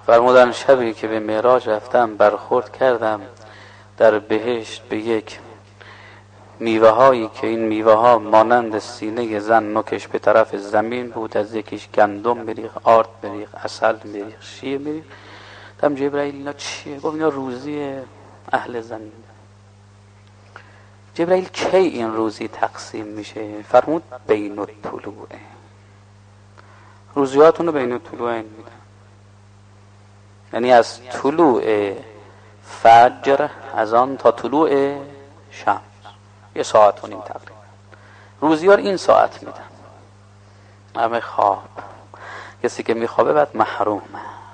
فرمودن شبی که به معراج رفتم برخورد کردم در بهشت به یک میوه هایی که این میوه ها مانند سینه زن نوکش به طرف زمین بود، از یکیش گندم میریخ، آرد میریخ، عسل میریخ، شیر میریخ. دم جبرائیل اینا چیه؟ گفت اینا روزی اهل زمین. جبرائیل کی این روزی تقسیم میشه؟ فرمود بین الطلوع، روزیاتونو بین الطلوعین میدن، یعنی از طلوع فجر از آن تا طلوع شمس 1 ساعت و نیم تقریبا. روزیار این ساعت میدن. همه خواب، کسی که میخوابه بعد محرومه.